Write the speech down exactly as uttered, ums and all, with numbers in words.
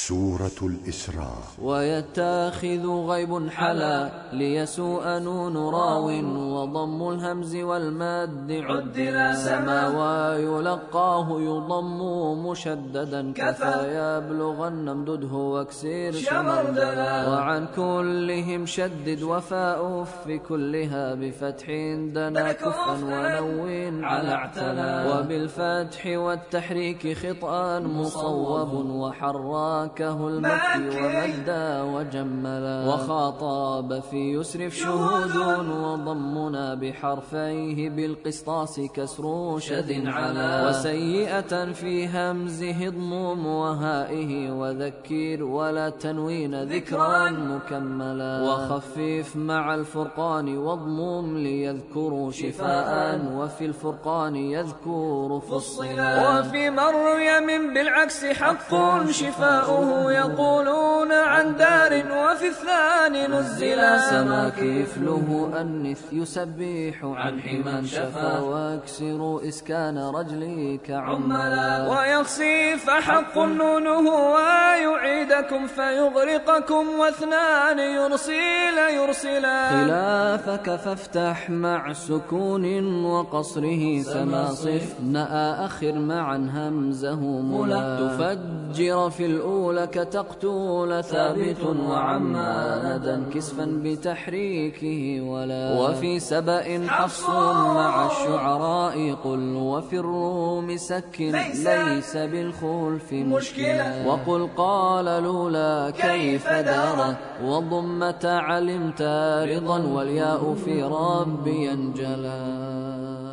سورة الإسراء. ويتاخذ غيب حلا ليسوء نون راو وضم الهمز والمد عدلا سما ويلقاه يضم مشددا كفى يبلغن امدده واكسر شمردلا وعن كلهم شدد وفاء في كلها بفتح دنا كفا ونون على اعتلا وبالفتح والتحريك خطأ مصوب وحراكه المكي ومدا وجملا وخاطاب في يسرف شهود وضمنا بحرفيه بالقسطاس كسر شد على وسيئة في همزه اضموم وهائه وذكر ولا تنوين ذكرا مكملا وخفف مع الفرقان واضموم ليذكروا شفاء وفي الفرقان يذكر فصلا وفي مريم بالعكس حق شفاؤه يقولون عن دار وفي الثاني نزلا سما كفله أنث يسبح عن حما شفا واكسر إسكان رجلك عملا ويخصي فحق نونه ويعيدكم فيغرقكم واثنان يرسل يرسلا خلافك فافتح مع سكون وقصره سما صف نأى أخر معا همزه ملا تفجر في الأولى كتقتول ثابت وعما ندا كسفا بتحريكه ولا وفي سبأ حفص مع الشعراء قل وفي الروم سكن ليس بالخلف مشكلا وقل قال لولا كيف دار وضمت علمت رضا والياء في ربي انجلا.